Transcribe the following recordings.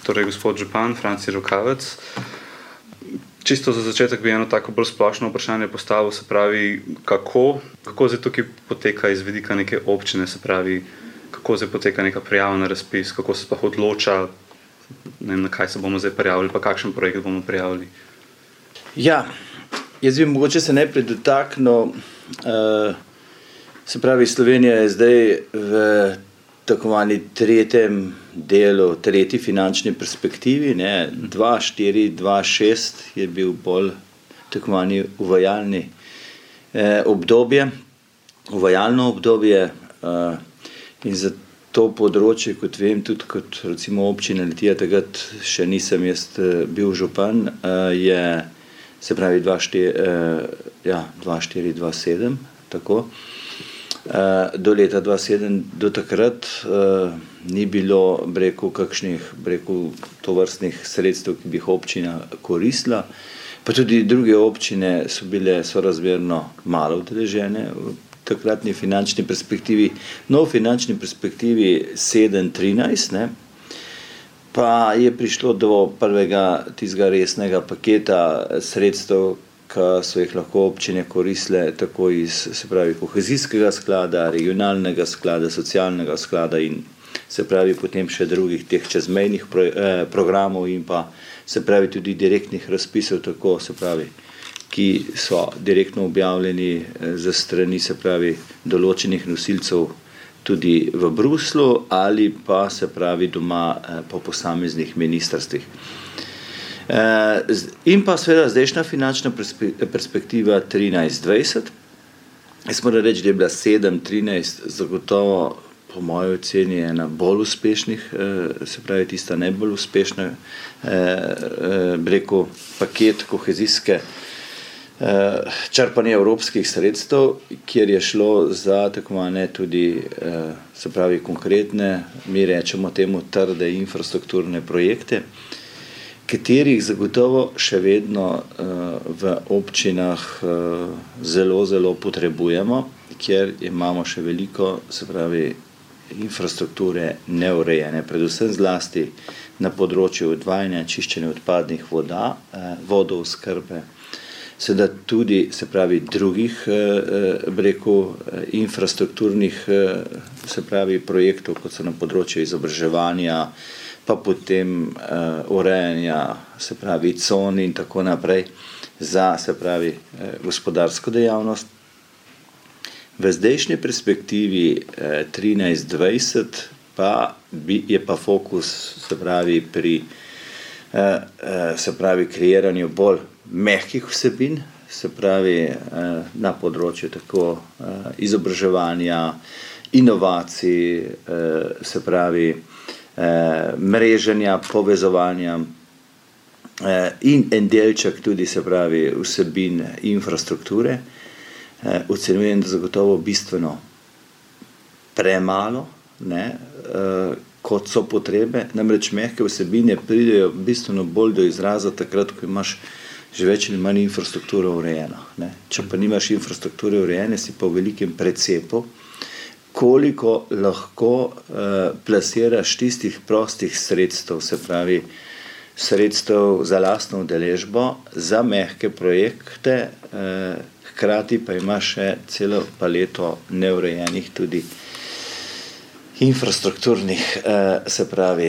torej gospod župan Franci Rokavec. Čisto za začetek bi eno tako bolj splošno vprašanje postavil, se pravi, kako zdaj tukaj poteka iz vidika neke občine, se pravi, kako zdaj poteka neka prijava na razpis, kako se pa odloča, ne vem, na kaj se bomo zdaj prijavili, pa kakšen projekt bomo prijavili. Ja, jaz bi mogoče se najprej dotaknil, se pravi, Slovenija je zdaj v tako imenovani tretjem delu, tretji finančni perspektivi, 2-4-2-6 je bil bolj tako imenovani uvajalno obdobje in za to področje, kot vem, tudi kot recimo občina Litija, takrat še nisem jaz bil župan, je se pravi 2-4-2-7, tako. Do leta 2007, do takrat ni bilo, kakšnih tovrstnih sredstev, ki bi jih občina koristila, pa tudi druge občine so bile sorazmerno malo udeležene v takratni finančni perspektivi. No, v finančni perspektivi 7-13, pa je prišlo do prvega tistega resnega paketa sredstev, ki so jih lahko občine koristile tako iz, se pravi, kohezijskega sklada, regionalnega sklada, socialnega sklada in se pravi potem še drugih teh čezmejnih programov in pa se pravi tudi direktnih razpisov, tako se pravi, ki so direktno objavljeni za strani, se pravi, določenih nosilcev tudi v Bruslu ali pa se pravi doma po posameznih ministrstvih. In pa seveda zdajšnja finančna perspektiva 13-20. Jaz moram reči, da je bila 7-13 zagotovo po moji oceni ena bolj uspešnih, se pravi tista najbolj uspešna paket kohezijske črpanje evropskih sredstev, kjer je šlo za tako imenovane tudi, se pravi, konkretne, mi rečemo temu trde infrastrukturne projekte, katerih zagotovo še vedno v občinah zelo potrebujemo, kjer imamo še veliko, se pravi, infrastrukture neurejene, predvsem zlasti na področju odvajanja, čiščenja odpadnih voda, vodooskrbe, seveda tudi, se pravi, drugih, infrastrukturnih, se pravi, projektov, kot so na področju izobraževanja, pa potem urejanja, se pravi, con in tako naprej za, se pravi, gospodarsko dejavnost. V zdajšnji perspektivi 13-20 pa je pa fokus, se pravi, pri kreiranju bolj mehkih vsebin, se pravi, na področju tako izobraževanja, inovacij, se pravi, mreženja, povezovanja in en delček tudi, se pravi, vsebin infrastrukture. Ocenjujem, da zagotovo bistveno premalo, kot so potrebe, namreč mehke vsebine pridejo bistveno bolj do izraza takrat, ko imaš že več ali manj infrastrukturo urejeno. Če pa nimaš infrastrukture urejene, si pa v velikem precepu, koliko lahko plasiraš tistih prostih sredstev, se pravi sredstev za lastno udeležbo, za mehke projekte, hkrati pa imaš še celo paleto neurejenih tudi infrastrukturnih, se pravi,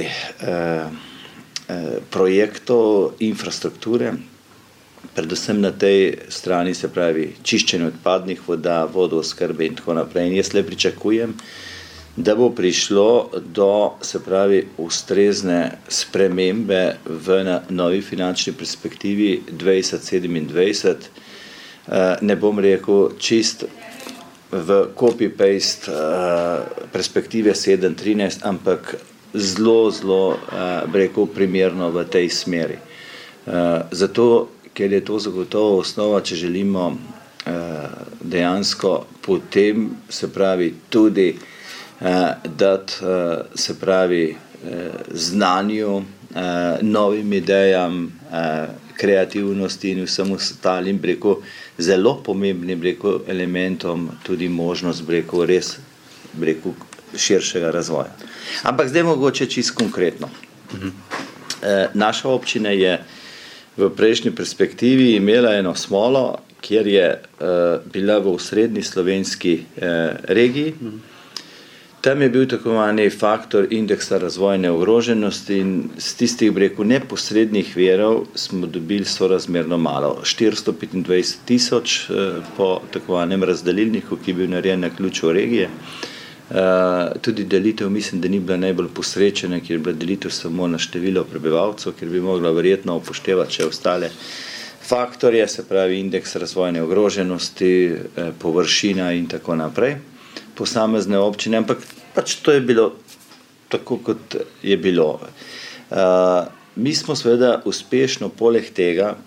projektov, infrastrukture, predvsem na tej strani, se pravi, čiščenje odpadnih voda, vodooskrbe in tako naprej. In jaz le pričakujem, da bo prišlo do, se pravi, ustrezne spremembe v novi finančni perspektivi 2027. Ne bom rekel čist v copy-paste perspektive 7-13, ampak zelo, rekel, primerno v tej smeri. Zato, ker je to zagotovo osnova, če želimo dejansko potem, se pravi, tudi dati, se pravi, znanju, novim idejam, kreativnosti in vsem ostalim, zelo pomembnim, elementom tudi možnost, res, širšega razvoja. Ampak zdaj mogoče čisto konkretno. Naša občina je v prejšnji perspektivi imela eno smolo, kjer je bila v osrednji slovenski regiji. Tam je bil tako imenovani faktor indeksa razvojne ogroženosti in z tistih neposrednih virov smo dobili sorazmerno malo. 425,000 po tako imenovanem razdelilniku, ki je bil narejen na ključu regije. Tudi delitev mislim, da ni bila najbolj posrečena, ker je bila delitev samo na število prebivalcev, ker bi mogla verjetno upoštevati še ostale faktorje, se pravi indeks razvojne ogroženosti, površina in tako naprej, posamezne občine, ampak pač to je bilo tako, kot je bilo. Mi smo seveda uspešno poleg tega,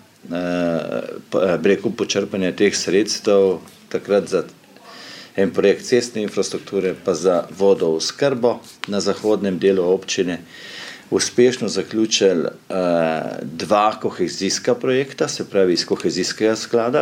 počrpanja teh sredstev, takrat za en projekt cestne infrastrukture, pa za vodooskrbo na zahodnem delu občine, uspešno zaključili 2 kohezijska projekta, se pravi iz kohezijskega sklada.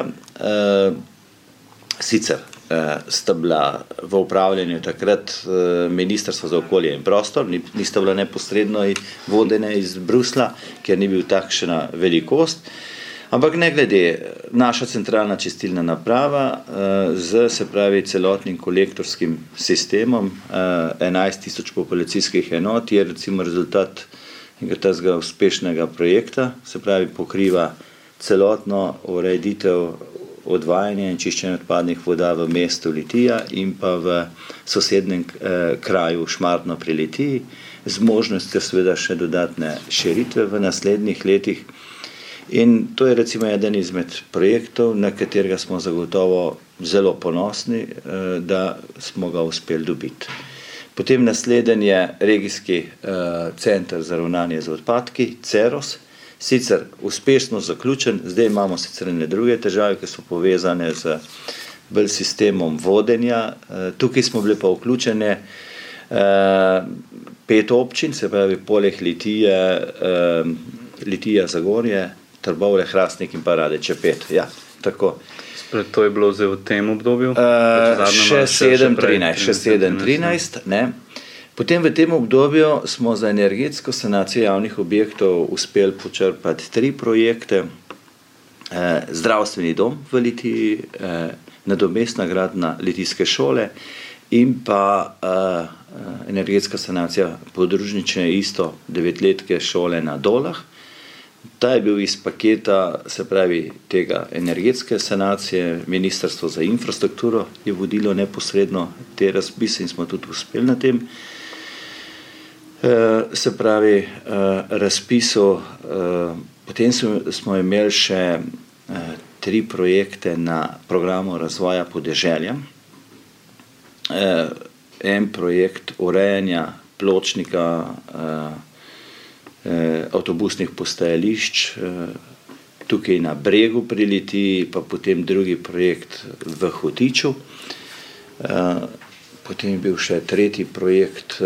Sicer sta bila v upravljanju takrat Ministrstvo za okolje in prostor, nista bila neposredno vodene iz Brusla, ker ni bil takšna velikost. Ampak ne glede, naša centralna čistilna naprava se pravi celotnim kolektorskim sistemom 11,000 populacijskih enot je recimo rezultat tega uspešnega projekta, se pravi pokriva celotno ureditev odvajanja in čiščenja odpadnih voda v mestu Litija in pa v sosednjem kraju Šmartno pri Litiji, z možnostjo seveda še dodatne širitve v naslednjih letih. In to je recimo eden izmed projektov, na katerega smo zagotovo zelo ponosni, da smo ga uspeli dobiti. Potem naslednji je regijski center za ravnanje z odpadki, CEROS, sicer uspešno zaključen, zdaj imamo sicer ene druge težave, ki so povezane z bolj sistemom vodenja. Tukaj smo bili pa vključene 5 občin, se pravi poleg Litija, Zagorje, Trbovlje, Hrastnik in pa Radeče 5. Ja, tako. To je bilo zdaj v tem obdobju? Še 7-13, ne. Potem v tem obdobju smo za energetsko sanacijo javnih objektov uspeli počrpati 3 projekte. Zdravstveni dom v Litiji, nadomestna gradnja litijske šole in pa energetska sanacija podružnične isto 9-letke šole na Dolah. Ta je bil iz paketa, se pravi, tega energetske sanacije, Ministrstvo za infrastrukturo je vodilo neposredno te razpise in smo tudi uspeli na tem. Se pravi, razpisov, potem smo imeli še 3 projekte na programu razvoja podeželja. En projekt urejanja pločnika avtobusnih postajališč tukaj na Bregu pri Litiji, pa potem drugi projekt v Hotiču. Potem je bil še 3. projekt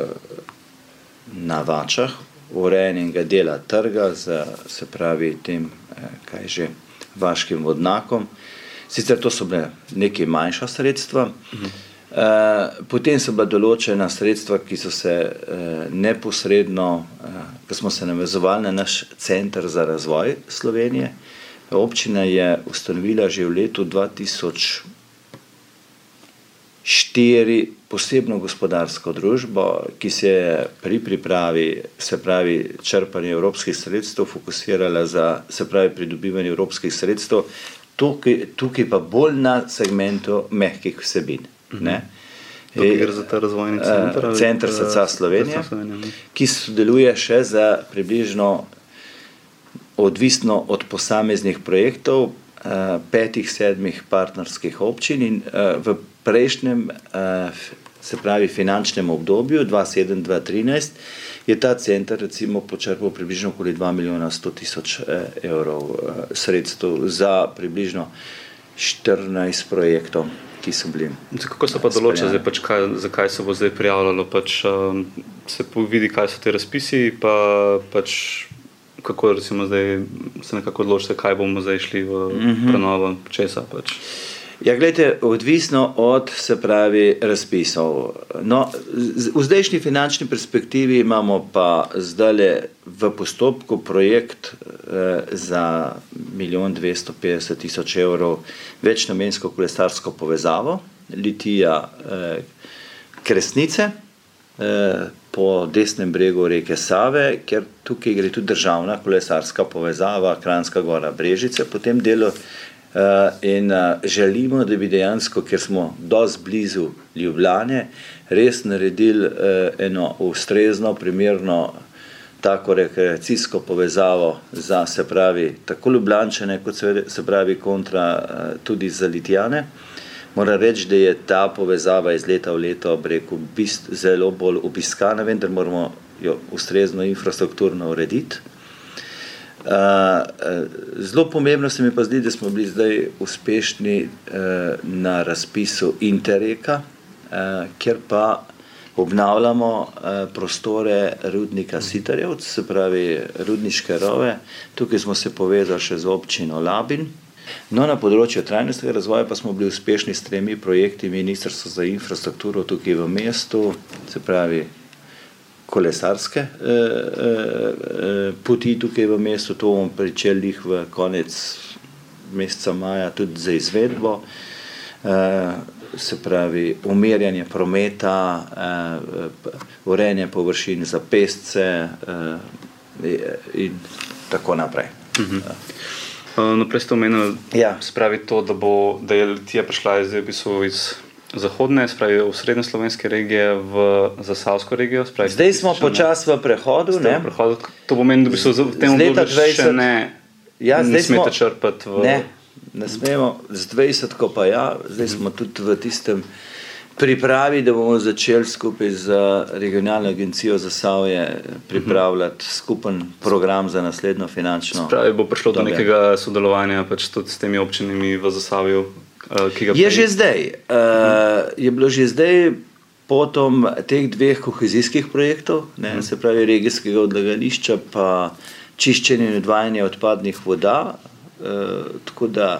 na Vačah, urejenega dela trga za, se pravi, tem, vaškim vodnakom. Sicer to so bile neke manjša sredstva. Potem so bila določena sredstva, ki so se neposredno, ko smo se navezovali na naš center za razvoj Slovenije. Občina je ustanovila že v letu 2004 posebno gospodarsko družbo, ki se je pri pripravi, se pravi, črpanje evropskih sredstev fokusirala za, se pravi, pridobivanje evropskih sredstev, tukaj pa bolj na segmentu mehkih vsebin. Ne? Gre za ta razvojni center? Center srca Slovenije, ki sodeluje še za približno, odvisno od posameznih projektov, 5-7 partnerskih občin in v prejšnjem, se pravi, finančnem obdobju 2007-2013 je ta center recimo počrpal približno okoli 2.100.000 evrov sredstev za približno 14 projektov, ki so bili. Kako se pa določa zdaj, zakaj se bo zdaj prijavljalo? Se vidi, kaj so te razpisi, pa kako recimo zdaj se nekako odločite, kaj bomo zdaj šli v prenovo česa? Ja, gledajte, odvisno od, se pravi, razpisov. No, v zdajšnji finančni perspektivi imamo pa zdaj v postopku projekt za 1 250 000 evrov večnamensko kolesarsko povezavo Litija-Kresnice po desnem bregu reke Save, ker tukaj gre tudi državna kolesarska povezava Kranjska Gora-Brežice po tem delu. In želimo, da bi dejansko, ker smo dosti blizu Ljubljane, res naredili eno ustrezno, primerno tako rekreacijsko povezavo za, se pravi, tako Ljubljančane, kot se pravi kontra tudi za Litijane. Moram reči, da je ta povezava iz leta v leto, rekel, zelo bolj obiskana, vendar moramo jo ustrezno infrastrukturno urediti. Zelo pomembno se mi pa zdi, da smo bili zdaj uspešni na razpisu Interreka, kjer pa obnavljamo prostore rudnika Sitarjevc, se pravi Rudniške rove. Tukaj smo se povezali še z občino Labin. No, na področju trajnostnega razvoja pa smo bili uspešni s 3 projekti Ministrstva za infrastrukturo tukaj v mestu, se pravi kolesarske poti tukaj v mestu. To bomo pričeli v konec meseca maja tudi za izvedbo, se pravi umirjanje prometa, urejanje površin za pešce in tako naprej. No, prej ste omenili, spravi to, da je Litija prišla iz zahodne, spravi v srednje slovenske regije v zasavsko regijo. Spravi, zdaj smo počas v prehodu. To pomeni, da bi se v tem obdobju še ne smete črpati v... Ne smemo, z 20, ko pa zdaj smo tudi v tistem pripravi, da bomo začeli skupaj z regionalno agencijo Zasavje pripravljati skupen program za naslednjo finančno. Spravi, bo prišlo do nekega sodelovanja pač tudi s temi občinami v Zasavju, je že zdaj. Je bilo že zdaj potom teh 2 kohezijskih projektov, se pravi regijskega odlagališča pa čiščenje in odvajanje odpadnih voda, tako da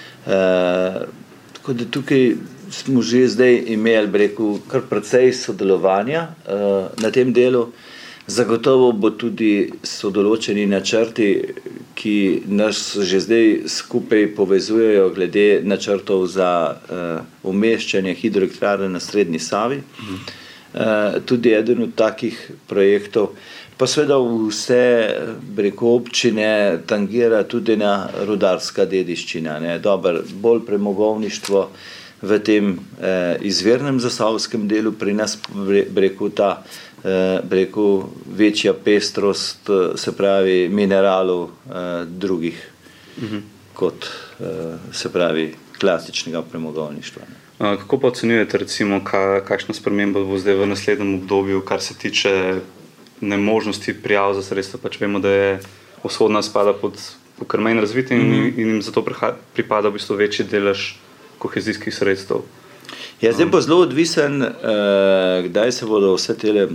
tukaj smo že zdaj imeli, kar precej sodelovanja na tem delu. Zagotovo bo tudi so določeni načrti, ki nas že zdaj skupaj povezujejo glede načrtov za umeščanje hidroelektrarne na srednji Savi. Tudi eden od takih projektov, pa seveda vse občine tangira tudi na rudarska dediščina. Bolj premogovništvo v tem izvirnem zasavskem delu, pri nas ta večja pestrost, se pravi mineralov drugih kot, se pravi, klasičnega premogovništva. Kako pa ocenjujete, recimo, kakšna sprememba bo zdaj v naslednjem obdobju, kar se tiče nemožnosti prijav za sredstva? Pač vemo, da je vzhodna spada pod kar manj razviti in jim zato pripada v bistvu večji delež kohezijskih sredstev. Ja, zdaj bo zelo odvisen, kdaj se bodo vse tele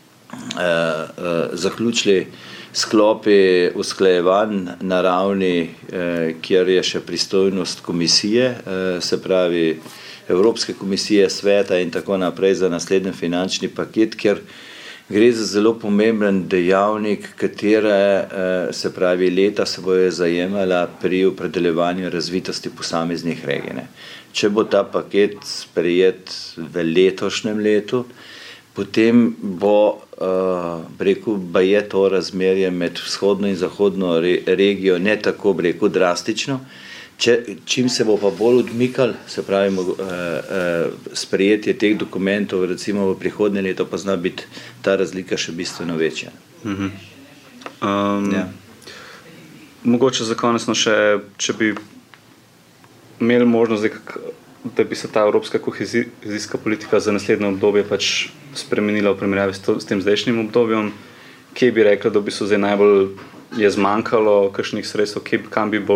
zaključili sklopi usklajevanj na ravni, kjer je še pristojnost komisije, se pravi Evropske komisije, sveta in tako naprej za naslednji finančni paket, ker gre za zelo pomemben dejavnik, katere, se pravi, leta se bojo zajemala pri opredeljevanju razvitosti posameznih regij. Če bo ta paket sprejet v letošnjem letu, potem bo, je to razmerje med vzhodno in zahodno regijo ne tako, drastično. Čim se bo pa bolj odmikal, se pravi, sprejetje teh dokumentov, recimo v prihodnje leto, pa zna biti ta razlika še bistveno večja. Mogoče za konec še, če bi imeli možnost, da bi se ta evropska kohezijska politika za naslednje obdobje pač spremenila v primerjavi s tem zdajšnjim obdobjem, kje bi rekla, da bi se zdaj najbolj je zmanjkalo kakšnih sredstev, kam bi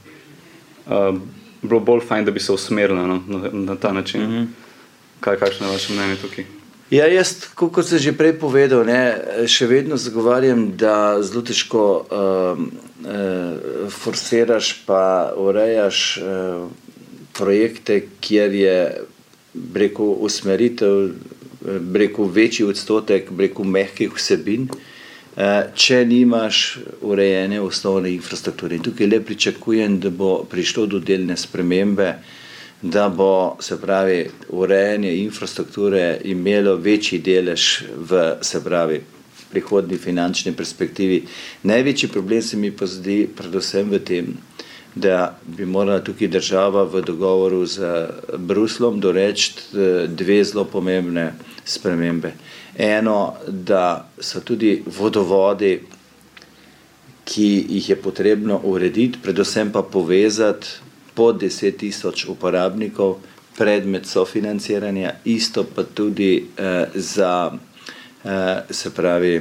bilo bolj fajn, da bi se usmerila na ta način. Kakšno je vaše mnenje tukaj? Ja, jaz, kot sem že prej povedal, še vedno zagovarjam, da zelo težko forsiraš pa urejaš projekte, kjer je usmeritev, večji odstotek mehkih vsebin, če nimaš urejene osnovne infrastrukture. In tukaj le pričakujem, da bo prišlo do delne spremembe, da bo, se pravi, urejanje infrastrukture imelo večji delež v, se pravi, prihodnji finančni perspektivi. Največji problem se mi pa zdi predvsem v tem, da bi morala tukaj država v dogovoru z Bruslom doreči dve zelo pomembne spremembe. Eno, da so tudi vodovodi, ki jih je potrebno urediti, predvsem pa povezati pod 10.000 uporabnikov, predmet sofinanciranja, isto pa tudi za, se pravi,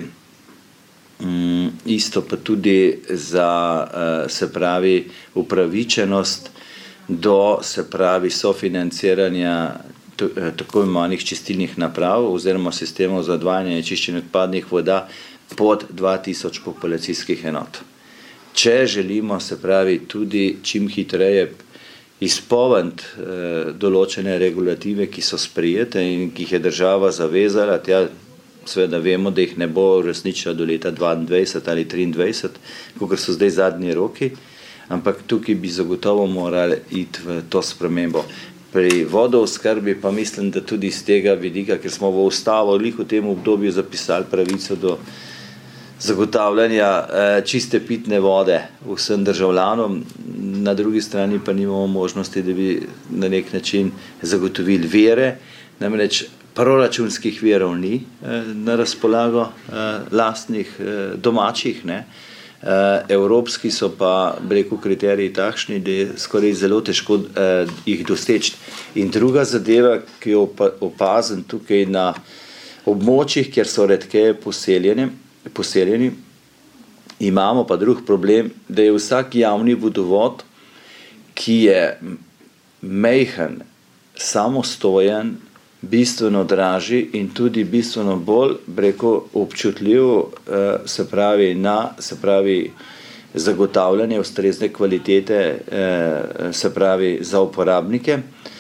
isto pa tudi za, se pravi, upravičenost do, se pravi, sofinanciranja tako imenovanih čistilnih naprav oziroma sistemov za odvajanje in čiščenje odpadnih voda pod 2000 populacijskih enot. Če želimo, se pravi, tudi čim hitreje izpolniti določene regulative, ki so sprejete in ki jih je država zavezala, seveda vemo, da jih ne bo uresničila do leta 2022 ali 2023, kakor so zdaj zadnji roki, ampak tukaj bi zagotovo morali iti v to spremembo. Pri vodooskrbi pa mislim, da tudi iz tega vidika, ker smo v ustavo v tem obdobju zapisali pravico do zagotavljanja čiste pitne vode vsem državljanom, na drugi strani pa nimamo možnosti, da bi na nek način zagotovili vire, namreč proračunskih virov ni na razpolago, lastnih, domačih, ne. Evropski so pa, kriteriji takšni, da je skoraj zelo težko jih doseči. In druga zadeva, ki jo opazim tukaj na območjih, kjer so redkeje poseljeni, imamo pa drug problem, da je vsak javni vodovod, ki je majhen, samostojen, bistveno dražji in tudi bistveno bolj, občutljiv, se pravi, zagotavljanje ustrezne kvalitete, se pravi, za uporabnike,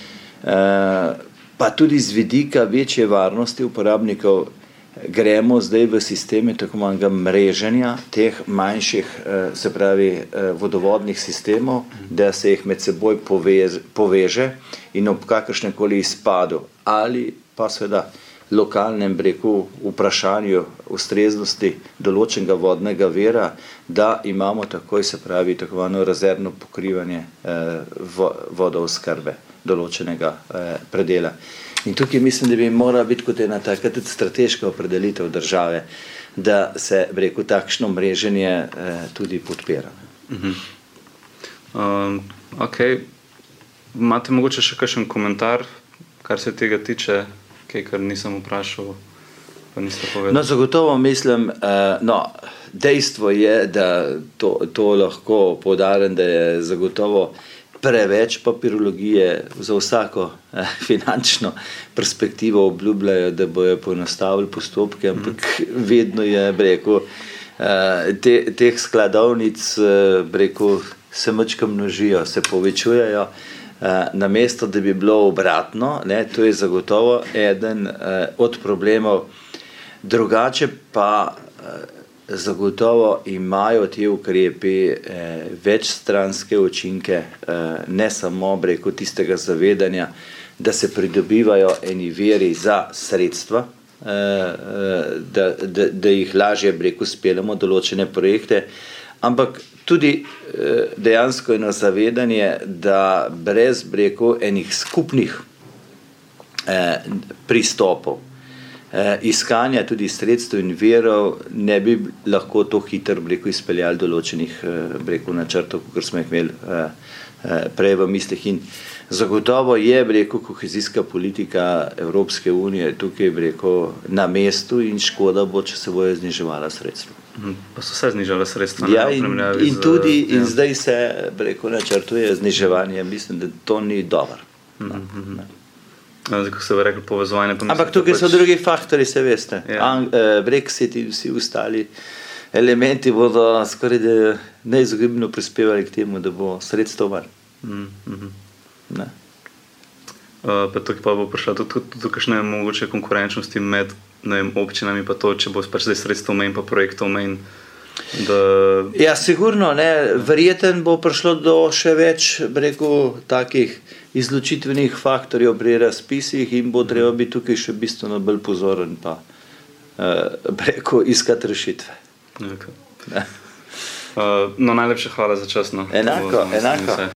pa tudi z vidika večje varnosti uporabnikov gremo zdaj v sisteme tako imenega mreženja teh manjših, se pravi, vodovodnih sistemov, da se jih med seboj poveže in ob kakršnemkoli izpadu ali pa seveda lokalnem vprašanju ustreznosti določenega vodnega vira, da imamo takoj, se pravi, tako imenovano rezervno pokrivanje vodooskrbe določenega predela. In tukaj mislim, da bi mora biti kot ena taka tudi strateška opredelitev države, da se, takšno mreženje tudi podpira. Ok. Imate mogoče še kakšen komentar, kar se tega tiče, kar nisem vprašal, pa niste povedali? No, zagotovo mislim, dejstvo je, da to lahko poudarim, da je zagotovo preveč papirologije, za vsako finančno perspektivo obljubljajo, da bojo poenostavili postopke, ampak vedno je, teh skladovnic, se majčkeno množijo, se povečujejo, namesto da bi bilo obratno, ne, to je zagotovo eden od problemov. Drugače pa zagotovo imajo ti ukrepi večstranske učinke, ne samo tistega zavedanja, da se pridobivajo eni viri za sredstva, da jih lažje speljamo določene projekte, ampak tudi dejansko eno zavedanje, da brez enih skupnih pristopov, iskanja tudi sredstev in virov, ne bi lahko to hitro izpeljali določenih načrtov, kot smo jih imeli prej v mislih. In zagotovo je kohezijska politika Evropske unije tukaj na mestu in škoda bo, če se bojo zniževala sredstva. Pa so se znižala sredstva? Ja, in zdaj se načrtuje zniževanje. Mislim, da to ni dobro. Zdaj, ko ste rekli povezovanje... Ampak tukaj so drugi faktori, se veste. Brexit in vsi ostali elementi bodo skoraj neizogibno prispevali k temu, da bo sredstev manj. pa tukaj pa bo prišla tudi kakšne mogoče konkurenčnosti med, ne vem, občinami, pa to, če bo pač zdaj sredstev manj, pa projektov manj. Ja, sigurno, ne. Verjeten bo prišlo do še več, takih izločitvenih faktorjev pri razpisih in bo treba biti tukaj še bistveno bolj pozoren pa iskati rešitve. Okay. No, najlepša hvala za čas. Enako.